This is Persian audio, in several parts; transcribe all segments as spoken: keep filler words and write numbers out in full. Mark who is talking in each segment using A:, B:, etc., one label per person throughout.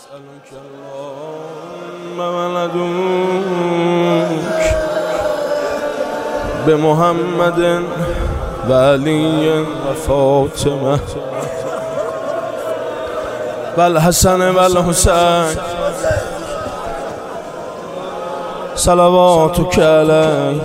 A: أسألك اللهم ولدك بمحمد وعلي وفاطمة والحسن والحسين صلواتك عليه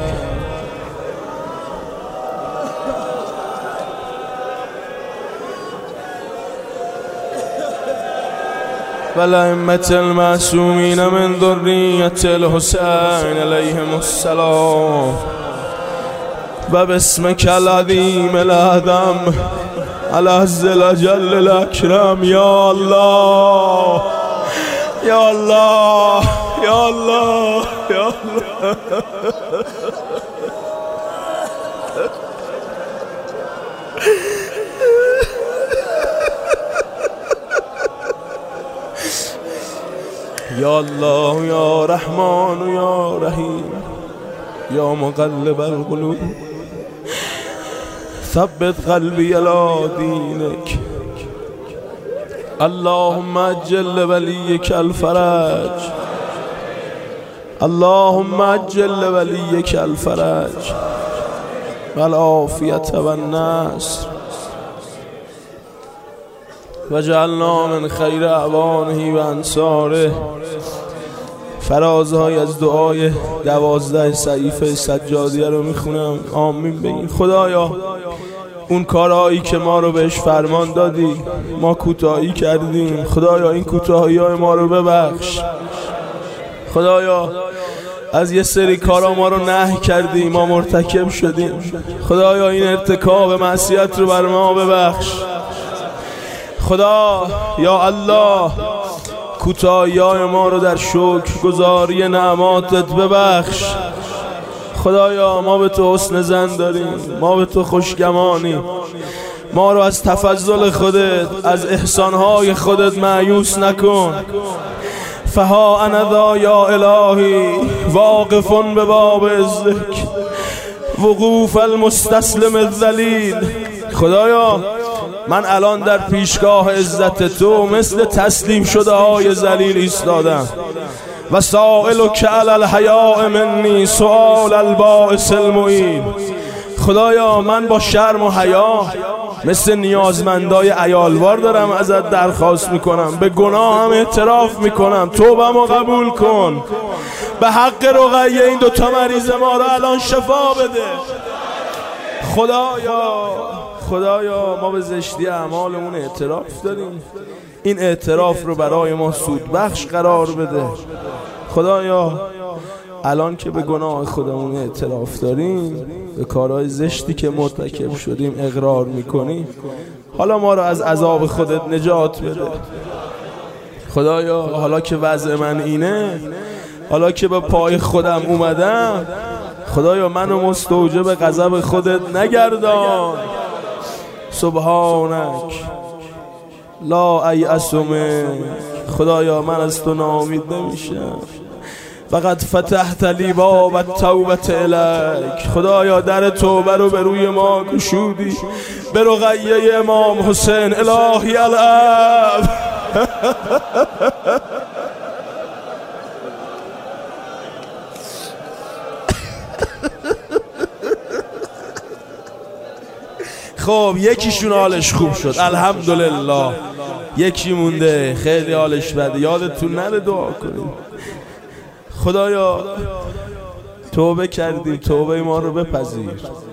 A: والأئمة المعصومين من ذرية الحسين عليهم السلام وباسمك العظيم الأعظم العز الأجل الأكرم يا الله يا الله يا الله يا الله يا الله يا رحمن يا رحيم يا مقلب القلوب ثبت قلبي على دينك اللهم اجل لوليك الفرج اللهم اجل لوليك الفرج والعافية والنصر وجعلنا من خیر اعوانه و انصاره. فرازهای از دعای دوازده صحیفه سجادیه رو میخونم، آمین بگین. خدایا اون کارهایی که ما رو بهش فرمان دادی ما کوتاهی کردیم، خدایا این کوتاهی های ما رو ببخش. خدایا از یه سری کارا ما رو نهی کردی ما مرتکب شدیم، خدایا این ارتکاب معصیت رو بر ما ببخش. خدا یا الله کوتاهی‌های ما رو در شکرگزاری نعماتت ببخش. خدایا ما به تو حسن ظن داریم، ما به تو خوشگمانیم، ما رو از تفضل خودت از احسانهای خودت مایوس نکن. فها انا ذا یا الهی واقف به باب عزک وقوف المستسلم الذلیل. خدایا من الان در پیشگاه عزت تو مثل تسلیم شده های ذلیل ایستادم و سائلک علی الحیاء منی سؤال البائس المعین. خدایا من با شرم و حیا مثل نیازمندای عیالوار دارم ازت درخواست میکنم، به گناهم اعتراف میکنم، توبه‌مو قبول کن. به حق رقیه این دوتا مریض ما رو الان شفا بده. خدایا خدایا ما به زشتی اعمالمون اعتراف داریم، این اعتراف رو برای ما سود بخش قرار بده. خدایا الان که به گناه خودمون اعتراف داریم، به کارهای زشتی که مرتکب شدیم اقرار میکنیم، حالا ما رو از عذاب خودت نجات بده. خدایا حالا که وضع من اینه، حالا که به پای خودم اومدم، خدایا منو مستوجب غضب خودت نگردان. سبحانک لا ایأس منک. خدایا من از تو ناامید نمیشم. فقط فتحت لی باب التوبة الیک. خدایا در توبه رو به روی ما گشودی، به رقیه امام حسین الهی الاب. خب یکیشون حالش خوب شد الحمدلله، یکی مونده خیلی حالش بده، یادتون نره دعا کنید. خدایا توبه کردیم، توبه ما رو بپذیر.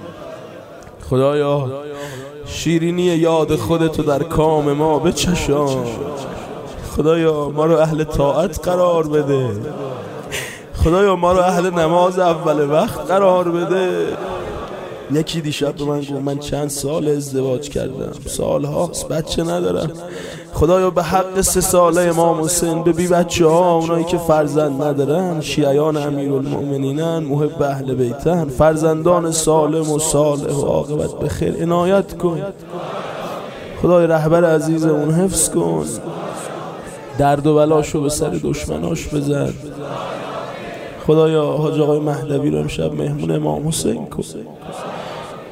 A: خدایا شیرینی یاد خودتو در کام ما بچشان. خدایا ما رو اهل طاعت قرار بده. خدایا ما رو اهل نماز اول وقت قرار بده. یکی دیشب به من گفت من چند سال ازدواج کردم، سال هاست بچه ندارم. خدایا به حق سه ساله امام حسین به بی بچه ها، اونایی که فرزند ندارن، شیعیان امیرالمؤمنینن، محب اهل بیتن، فرزندان سالم و صالح و عاقبت به خیر عنایت کن. خدای رهبر عزیزمون حفظ کن، درد و بلاشو به سر دشمناش بزن. خدایا حاج آقای مهدوی رو امشب مهمون امام حسین کن.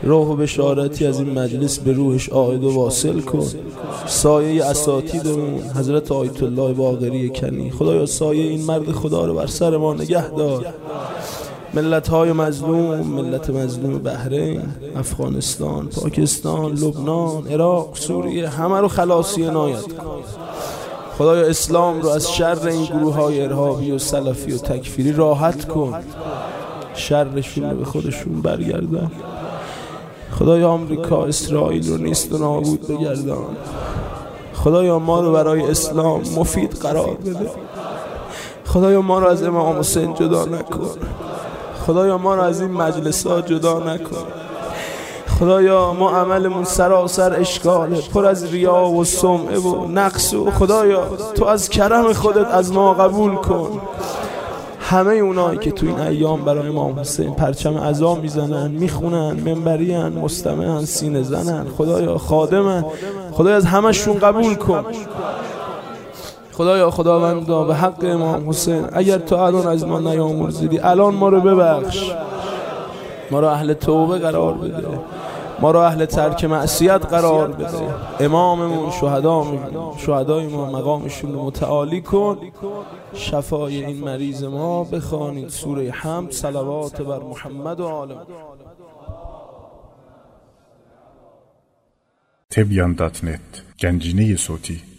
A: روح و بشارتی از این مجلس به روحش عائد و واصل کن. سایه اساتیدمون حضرت آیت الله باقری کنی، خدایا سایه این مرد خدا رو بر سر ما نگه دار. ملت های مظلوم، ملت مظلوم بحرین، افغانستان، پاکستان، لبنان، عراق، سوریه، همه رو خلاصی عنایت کن. خدایا اسلام رو از شر این گروه های ارهابی و سلفی و تکفیری راحت کن، شرشون رو به خودشون برگردان. خدایا آمریکا اسرائیل رو نیست و نابود بگردان. خدایا ما رو برای اسلام مفید قرار بده. خدایا ما رو از امام حسین جدا نکن. خدایا ما رو از این مجلس ها جدا نکن. خدایا ما عملمون سراسر اشکاله، پر از ریا و سمعه و نقص، و خدایا تو از کرم خودت از ما قبول کن. همه اونایی که تو این ایام برای امام حسین پرچم عزا میزنن، میخونن، منبریان، مستمعن، سینه زنن، خدایا خادمن، خدایا از همشون قبول کن. خدایا خداوندا به حق امام حسین اگر تو الان از ما نیامرزیدی، الان ما رو ببخش، ما رو اهل توبه قرار بده، ما رو اهل ترک معصیت قرار بده. اماممون شهدامون، شهدای ما مقامشون رو متعالی کن. شفای این مریض ما بخوانید سوره حمد، صلوات بر محمد و آل محمد.
B: تبیان دات نت گنجینه صوتی